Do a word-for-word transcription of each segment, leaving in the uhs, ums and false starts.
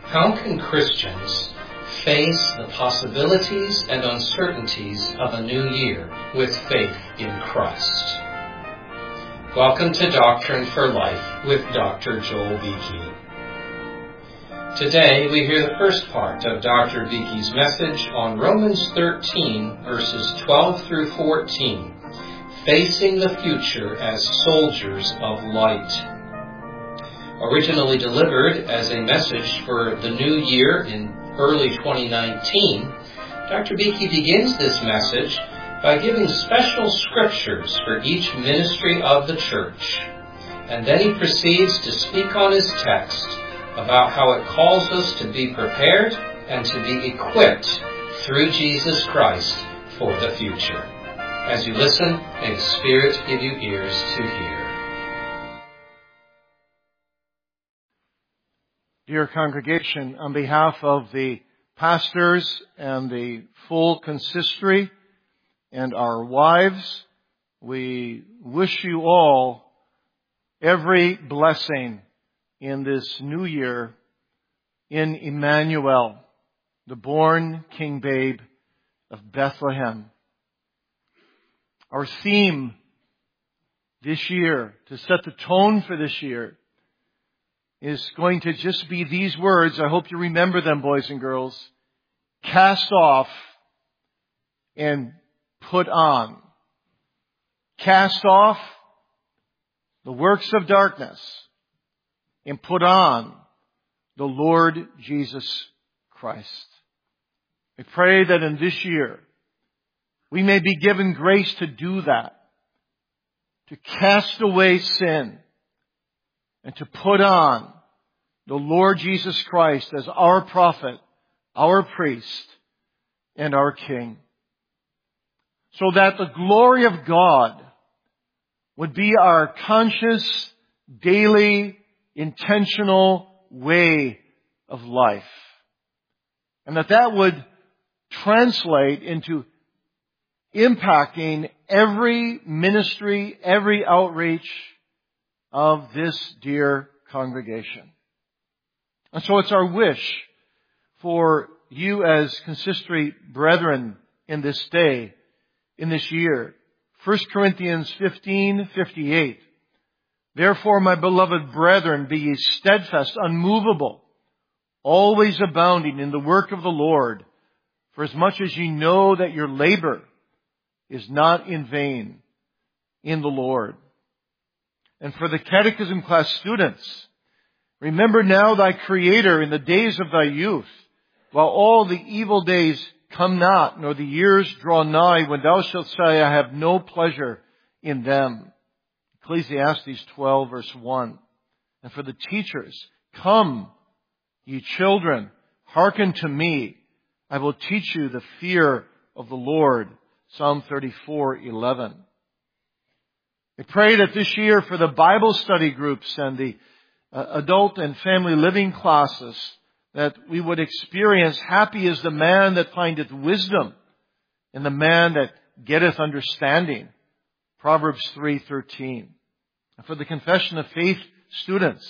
How can Christians face the possibilities and uncertainties of a new year with faith in Christ? Welcome to Doctrine for Life with Doctor Joel Beeke. Today we hear the first part of Doctor Beeke's message on Romans thirteen, verses twelve through fourteen, Facing the Future as Soldiers of Light. Originally delivered as a message for the new year in early twenty nineteen, Doctor Beeke begins this message by giving special scriptures for each ministry of the church, and then he proceeds to speak on his text about how it calls us to be prepared and to be equipped through Jesus Christ for the future. As you listen, may the Spirit give you ears to hear. Dear congregation, on behalf of the pastors and the full consistory and our wives, we wish you all every blessing in this new year in Emmanuel, the born King Babe of Bethlehem. Our theme this year, to set the tone for this year, is going to just be these words. I hope you remember them, boys and girls. Cast off and put on. Cast off the works of darkness and put on the Lord Jesus Christ. I pray that in this year we may be given grace to do that, to cast away sin, and to put on the Lord Jesus Christ as our prophet, our priest, and our King. So that the glory of God would be our conscious, daily, intentional way of life. And that that would translate into impacting every ministry, every outreach of this dear congregation. And so it's our wish for you as consistory brethren in this day, in this year. First Corinthians fifteen fifty-eight. Therefore, my beloved brethren, be ye steadfast, unmovable, always abounding in the work of the Lord, for as much as ye know that your labor is not in vain in the Lord. And for the catechism class students, remember now thy Creator in the days of thy youth, while all the evil days come not, nor the years draw nigh, when thou shalt say, I have no pleasure in them. Ecclesiastes twelve, verse one. And for the teachers, come, ye children, hearken to me. I will teach you the fear of the Lord. Psalm thirty-four, eleven. I pray that this year for the Bible study groups and the uh, adult and family living classes, that we would experience, happy is the man that findeth wisdom and the man that getteth understanding. Proverbs three thirteen. And for the confession of faith students,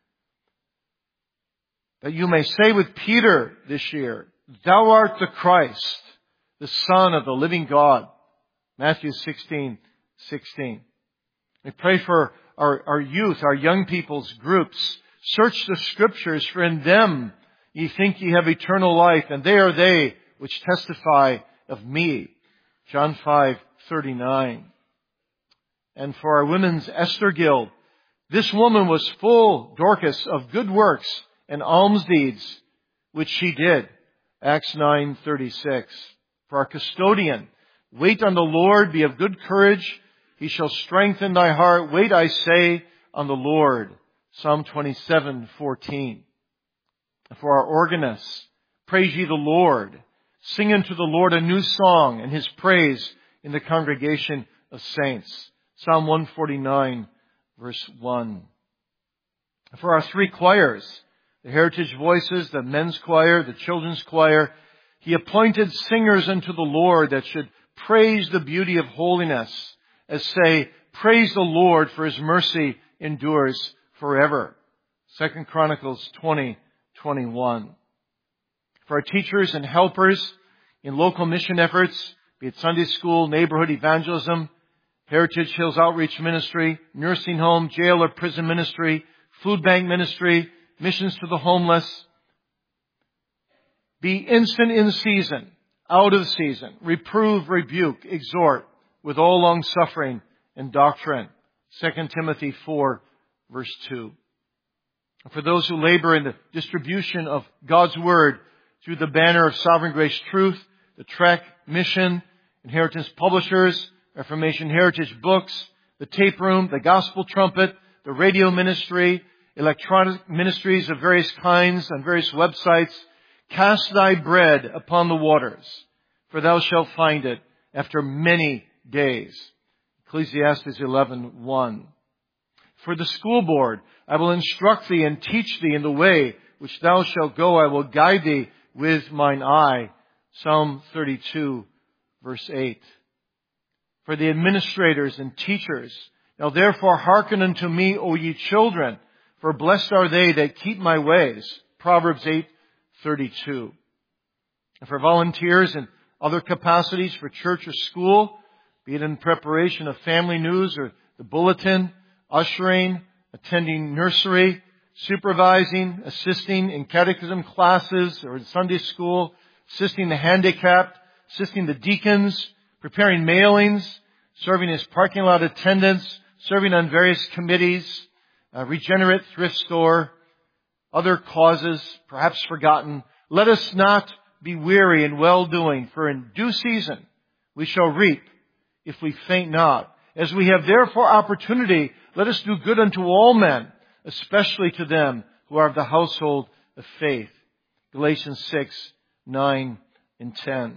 that you may say with Peter this year, Thou art the Christ, the Son of the living God. Matthew sixteen sixteen. We pray for our, our youth, our young people's groups. Search the Scriptures, for in them ye think ye have eternal life, and they are they which testify of me. John five thirty-nine. And for our women's Esther Guild, this woman was full, Dorcas, of good works and alms deeds, which she did. Acts nine thirty-six. For our custodian, wait on the Lord, be of good courage. He shall strengthen thy heart. Wait, I say, on the Lord. Psalm twenty-seven fourteen. For our organists, praise ye the Lord. Sing unto the Lord a new song, and His praise in the congregation of saints. Psalm one forty-nine, verse one. For our three choirs, the Heritage Voices, the men's choir, the children's choir, He appointed singers unto the Lord that should praise the beauty of holiness, as say, praise the Lord, for His mercy endures forever. Second Chronicles twenty twenty-one. For our teachers and helpers in local mission efforts, be it Sunday school, neighborhood evangelism, Heritage Hills Outreach Ministry, nursing home, jail or prison ministry, food bank ministry, missions to the homeless. Be instant in season, out of season, reprove, rebuke, exhort with all long suffering and doctrine. Second Timothy four, verse two. For those who labor in the distribution of God's Word through the banner of Sovereign Grace Truth, the Trek, Mission, Inheritance Publishers, Reformation Heritage Books, the Tape Room, the Gospel Trumpet, the Radio Ministry, electronic ministries of various kinds on various websites, cast thy bread upon the waters, for thou shalt find it after many days. Ecclesiastes eleven one. For the school board, I will instruct thee and teach thee in the way which thou shalt go. I will guide thee with mine eye. Psalm thirty-two, verse eight. For the administrators and teachers, now therefore hearken unto me, O ye children, for blessed are they that keep my ways. Proverbs eight, thirty-two. And for volunteers and other capacities for church or school, be it in preparation of family news or the bulletin, ushering, attending nursery, supervising, assisting in catechism classes or in Sunday school, assisting the handicapped, assisting the deacons, preparing mailings, serving as parking lot attendants, serving on various committees, uh, Regenerate Thrift Store, other causes, perhaps forgotten. Let us not be weary in well-doing, for in due season we shall reap if we faint not. As we have therefore opportunity, let us do good unto all men, especially to them who are of the household of faith. Galatians six, nine, and ten.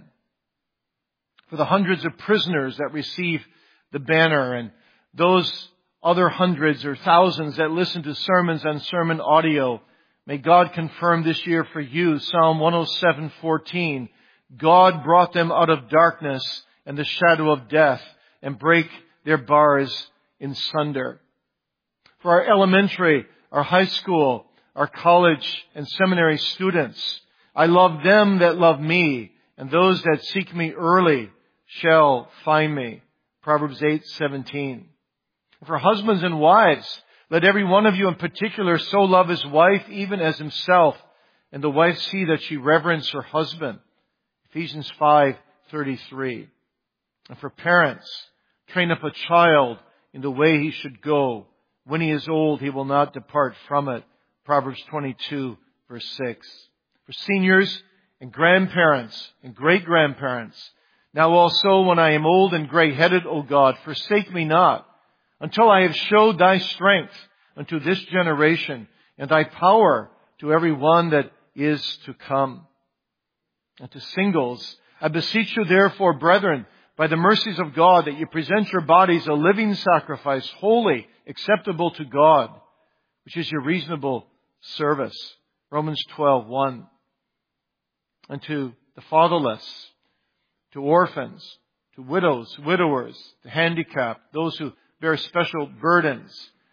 For the hundreds of prisoners that receive the banner and those other hundreds or thousands that listen to sermons on sermon audio, may God confirm this year for you, Psalm one oh seven, fourteen, God brought them out of darkness and the shadow of death and break their bars in sunder. For our elementary, our high school, our college and seminary students, I love them that love me, and those that seek me early shall find me. Proverbs eight, seventeen. For husbands and wives, let every one of you in particular so love his wife even as himself, and the wife see that she reverence her husband. Ephesians five, thirty-three. And for parents, train up a child in the way he should go. When he is old, he will not depart from it. Proverbs twenty-two, verse six. For seniors and grandparents and great-grandparents, now also when I am old and gray-headed, O God, forsake me not, until I have showed thy strength unto this generation, and thy power to every one that is to come. And to singles, I beseech you therefore, brethren, by the mercies of God, that you present your bodies a living sacrifice, holy, acceptable to God, which is your reasonable service. Romans twelve, one. And to the fatherless, to orphans, to widows, widowers, to handicapped, those who bear special burdens.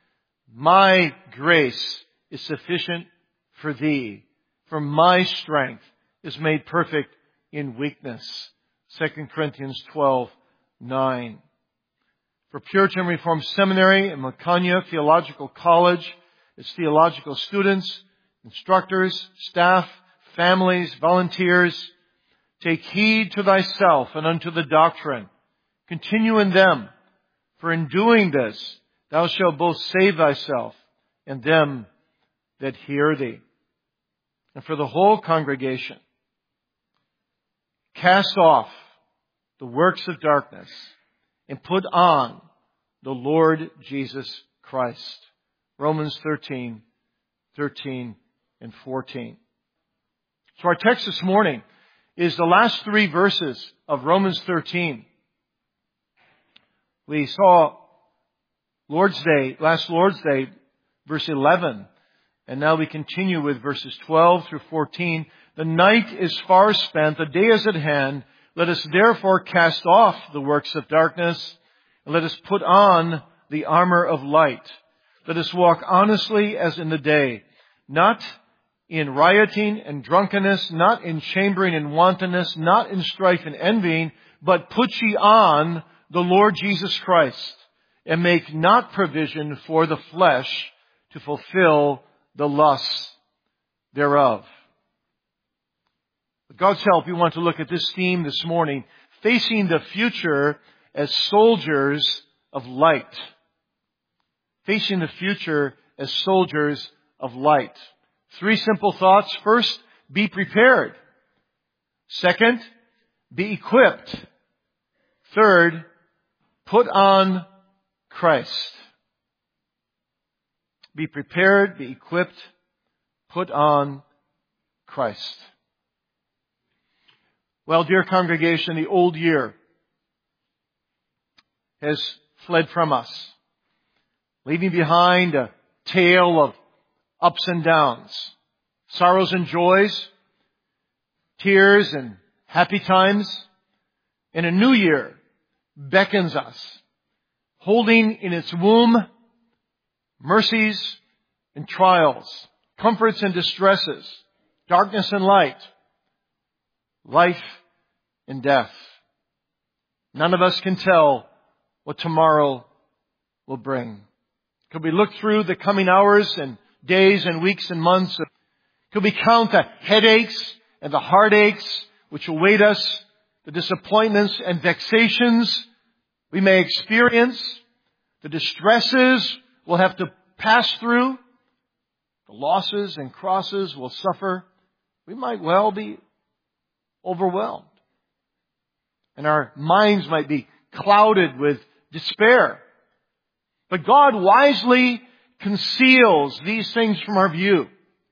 My grace is sufficient for thee, for my strength is made perfect in weakness. Second Corinthians twelve, nine. For Puritan Reformed Seminary and Makanya Theological College, its theological students, instructors, staff, families, volunteers, take heed to thyself and unto the doctrine. Continue in them, for in doing this thou shalt both save thyself and them that hear thee. And for the whole congregation, cast off the works of darkness and put on the Lord Jesus Christ. Romans thirteen, thirteen and fourteen. So our text this morning is the last three verses of Romans thirteen. We saw Lord's Day, last Lord's Day, verse eleven. And now we continue with verses twelve through fourteen. The night is far spent, the day is at hand. Let us therefore cast off the works of darkness, and let us put on the armor of light. Let us walk honestly as in the day, not in rioting and drunkenness, not in chambering and wantonness, not in strife and envying, but put ye on the Lord Jesus Christ, and make not provision for the flesh to fulfill the lusts thereof. With God's help, we want to look at this theme this morning, facing the future as soldiers of light. Facing the future as soldiers of light. Three simple thoughts. First, be prepared. Second, be equipped. Third, put on Christ. Be prepared, be equipped, put on Christ. Well, dear congregation, the old year has fled from us, leaving behind a tale of ups and downs, sorrows and joys, tears and happy times. And a new year beckons us, holding in its womb mercies and trials, comforts and distresses, darkness and light, life and death. None of us can tell what tomorrow will bring. Could we look through the coming hours and days and weeks and months? Could we count the headaches and the heartaches which await us, the disappointments and vexations we may experience, the distresses we'll have to pass through, the losses and crosses we'll suffer? We might well be overwhelmed. And our minds might be clouded with despair. But God wisely conceals these things from our view,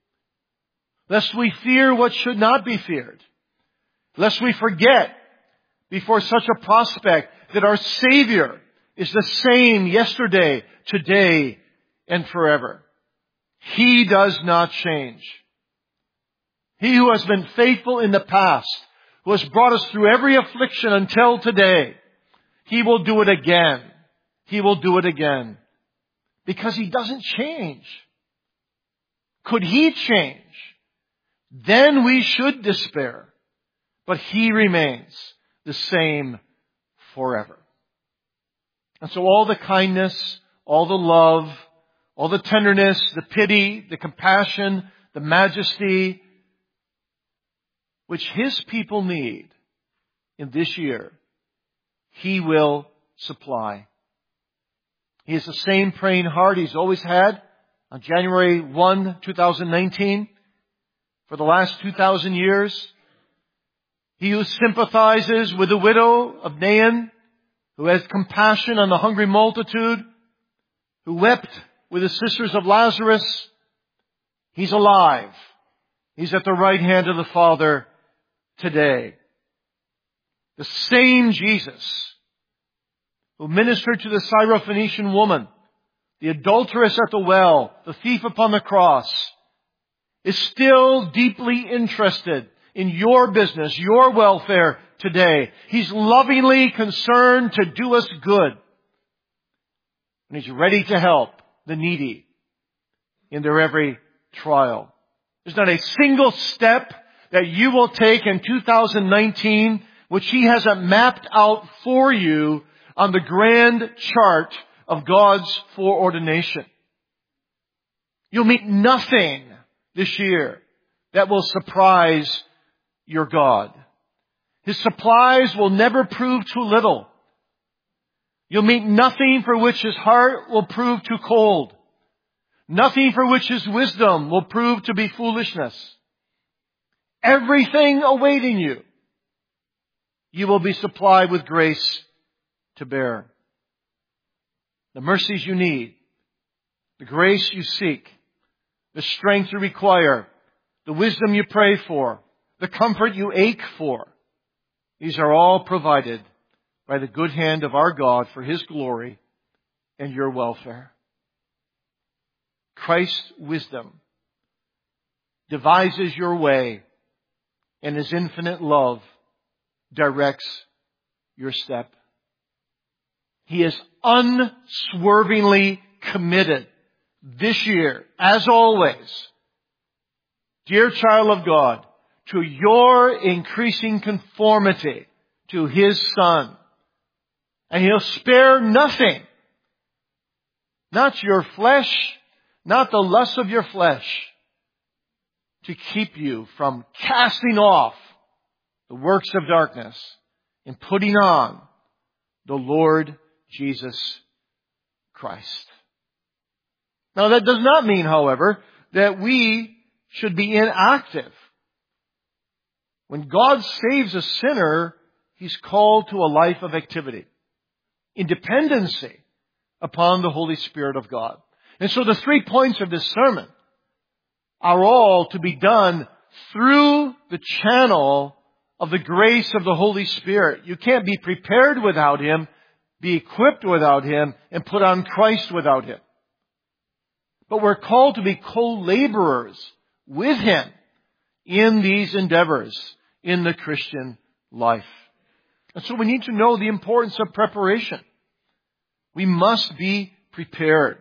lest we fear what should not be feared, lest we forget before such a prospect that our Savior is the same yesterday, today, and forever. He does not change. He who has been faithful in the past, who has brought us through every affliction until today, He will do it again. He will do it again. Because He doesn't change. Could He change? Then we should despair. But He remains the same forever. And so all the kindness, all the love, all the tenderness, the pity, the compassion, the majesty, which His people need in this year, He will supply. He has the same praying heart He's always had on January first, two thousand nineteen. For the last two thousand years, He who sympathizes with the widow of Nain, who has compassion on the hungry multitude, who wept with the sisters of Lazarus, He's alive. He's at the right hand of the Father today. The same Jesus who ministered to the Syrophoenician woman, the adulteress at the well, the thief upon the cross, is still deeply interested in your business, your welfare today. He's lovingly concerned to do us good. And He's ready to help the needy in their every trial. There's not a single step that you will take in two thousand nineteen which He hasn't mapped out for you on the grand chart of God's foreordination. You'll meet nothing this year that will surprise your God. His supplies will never prove too little. You'll meet nothing for which His heart will prove too cold. Nothing for which His wisdom will prove to be foolishness. Everything awaiting you, you will be supplied with grace to bear. The mercies you need, the grace you seek, the strength you require, the wisdom you pray for, the comfort you ache for, these are all provided by the good hand of our God for His glory and your welfare. Christ's wisdom devises your way, and His infinite love directs your step. He is unswervingly committed this year, as always, dear child of God, to your increasing conformity to His Son. And He'll spare nothing. Not your flesh, not the lust of your flesh, to keep you from casting off the works of darkness and putting on the Lord Jesus Christ. Now that does not mean, however, that we should be inactive. When God saves a sinner, He's called to a life of activity, in dependency upon the Holy Spirit of God. And so the three points of this sermon are all to be done through the channel of the grace of the Holy Spirit. You can't be prepared without Him, be equipped without Him, and put on Christ without Him. But we're called to be co-laborers with Him in these endeavors in the Christian life. And so we need to know the importance of preparation. We must be prepared.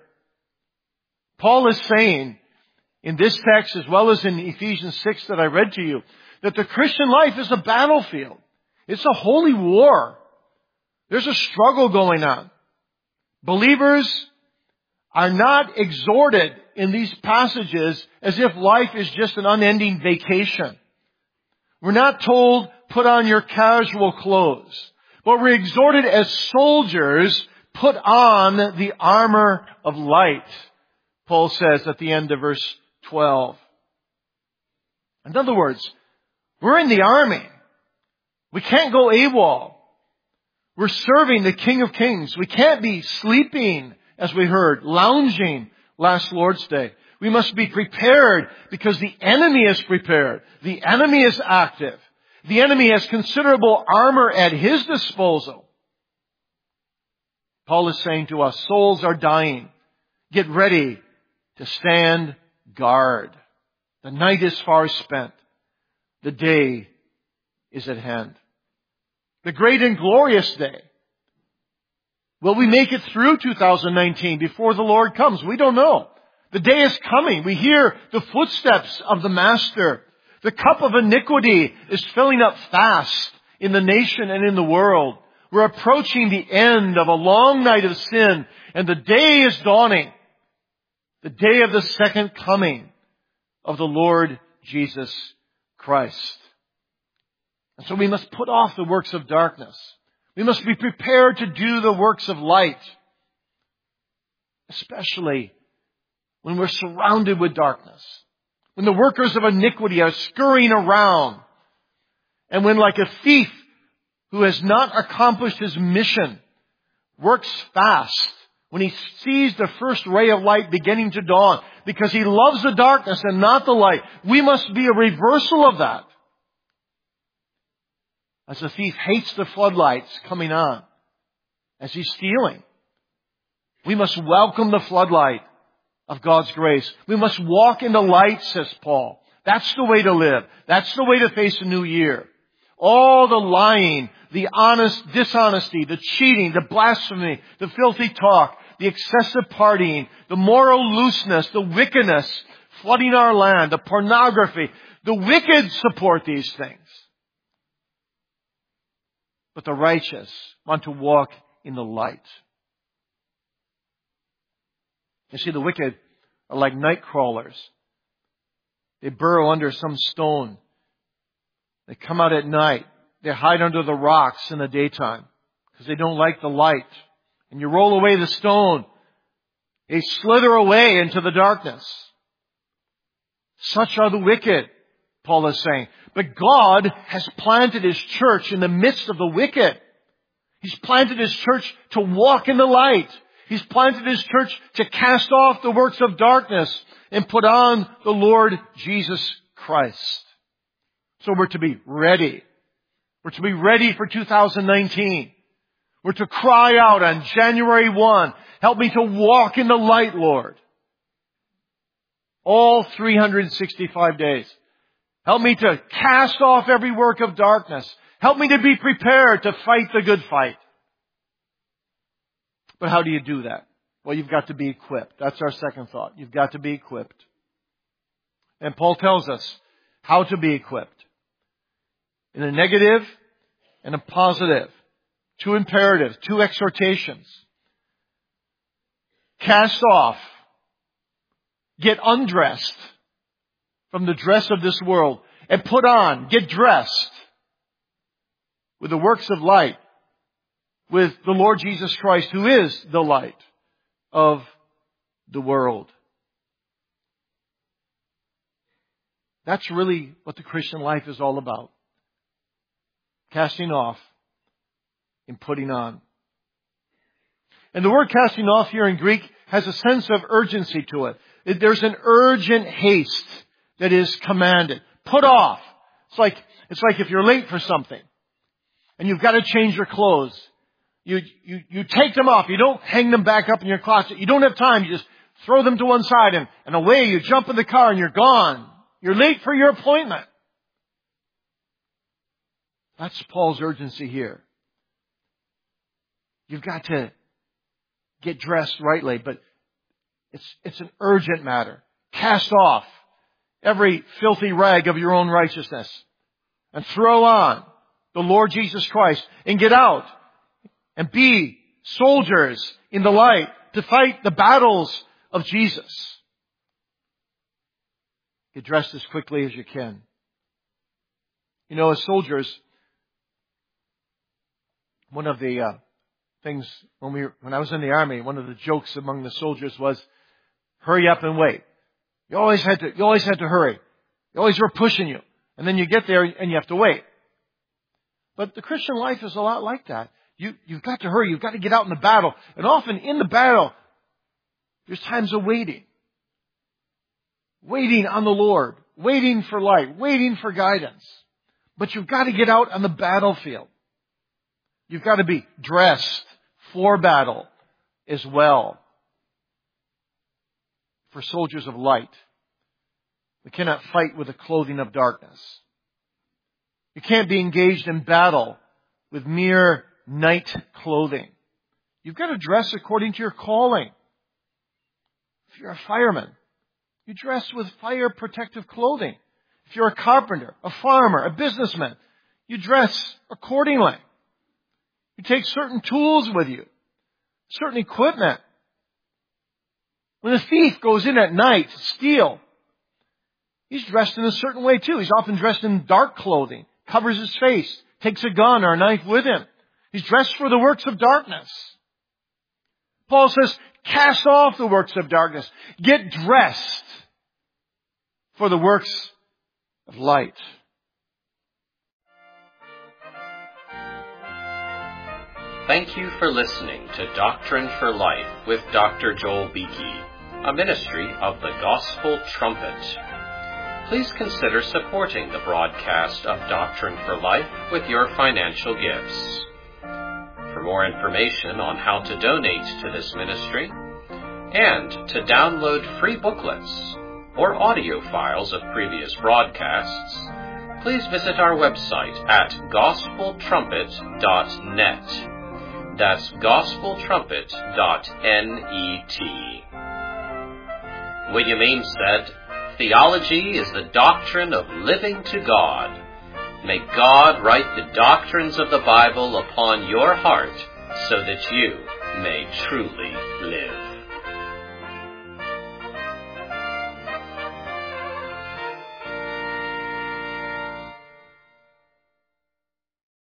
Paul is saying in this text, as well as in Ephesians six that I read to you, that the Christian life is a battlefield. It's a holy war. There's a struggle going on. Believers are not exhorted in these passages as if life is just an unending vacation. We're not told, put on your casual clothes. But we're exhorted as soldiers, put on the armor of light, Paul says at the end of verse twelve. In other words, we're in the army. We can't go AWOL. We're serving the King of Kings. We can't be sleeping, as we heard, lounging last Lord's Day. We must be prepared because the enemy is prepared. The enemy is active. The enemy has considerable armor at his disposal. Paul is saying to us, souls are dying. Get ready to stand guard. The night is far spent. The day is at hand. The great and glorious day. Will we make it through two thousand nineteen before the Lord comes? We don't know. The day is coming. We hear the footsteps of the Master. The cup of iniquity is filling up fast in the nation and in the world. We're approaching the end of a long night of sin, and the day is dawning. The day of the second coming of the Lord Jesus Christ. And so we must put off the works of darkness. We must be prepared to do the works of light. Especially when we're surrounded with darkness. When the workers of iniquity are scurrying around. And when, like a thief who has not accomplished his mission, works fast when he sees the first ray of light beginning to dawn, because he loves the darkness and not the light. We must be a reversal of that. As the thief hates the floodlights coming on, as he's stealing, we must welcome the floodlight of God's grace. We must walk in the light, says Paul. That's the way to live. That's the way to face a new year. All the lying, the honest dishonesty, the cheating, the blasphemy, the filthy talk, the excessive partying, the moral looseness, the wickedness flooding our land, the pornography. The wicked support these things. But the righteous want to walk in the light. You see, the wicked are like night crawlers. They burrow under some stone. They come out at night. They hide under the rocks in the daytime because they don't like the light. And you roll away the stone. They slither away into the darkness. Such are the wicked, Paul is saying. But God has planted His church in the midst of the wicked. He's planted His church to walk in the light. He's planted His church to cast off the works of darkness and put on the Lord Jesus Christ. So we're to be ready. We're to be ready for two thousand nineteen. We're to cry out on January first, help me to walk in the light, Lord. All three hundred sixty-five days. Help me to cast off every work of darkness. Help me to be prepared to fight the good fight. But how do you do that? Well, you've got to be equipped. That's our second thought. You've got to be equipped. And Paul tells us how to be equipped. In a negative and a positive. Two imperatives, two exhortations. Cast off. Get undressed from the dress of this world and put on, get dressed with the works of light, with the Lord Jesus Christ, who is the light of the world. That's really what the Christian life is all about. Casting off and putting on. And the word casting off here in Greek has a sense of urgency to it. There's an urgent haste that is commanded. Put off. It's like, it's like if you're late for something and you've got to change your clothes. You, you, you take them off. You don't hang them back up in your closet. You don't have time. You just throw them to one side and, and away you jump in the car and you're gone. You're late for your appointment. That's Paul's urgency here. You've got to get dressed rightly, but it's, it's an urgent matter. Cast off every filthy rag of your own righteousness and throw on the Lord Jesus Christ and get out and be soldiers in the light to fight the battles of Jesus. Get dressed as quickly as you can. You know, as soldiers, one of the uh, things when we when I was in the army, one of the jokes among the soldiers was, "Hurry up and wait." You always had to. You always had to hurry. You always were pushing you, and then you get there and you have to wait. But the Christian life is a lot like that. You you've got to hurry. You've got to get out in the battle, and often in the battle, there's times of waiting, waiting on the Lord, waiting for light, waiting for guidance. But you've got to get out on the battlefield. You've got to be dressed for battle as well. For soldiers of light, we cannot fight with the clothing of darkness. You can't be engaged in battle with mere night clothing. You've got to dress according to your calling. If you're a fireman, you dress with fire protective clothing. If you're a carpenter, a farmer, a businessman, you dress accordingly. You take certain tools with you, certain equipment. When a thief goes in at night to steal, he's dressed in a certain way too. He's often dressed in dark clothing, covers his face, takes a gun or a knife with him. He's dressed for the works of darkness. Paul says, cast off the works of darkness. Get dressed for the works of light. Thank you for listening to Doctrine for Life with Doctor Joel Beeke, a ministry of the Gospel Trumpet. Please consider supporting the broadcast of Doctrine for Life with your financial gifts. For more information on how to donate to this ministry and to download free booklets or audio files of previous broadcasts, please visit our website at gospel trumpet dot net. That's gospel trumpet dot net. William Ames said, "Theology is the doctrine of living to God. May God write the doctrines of the Bible upon your heart so that you may truly live."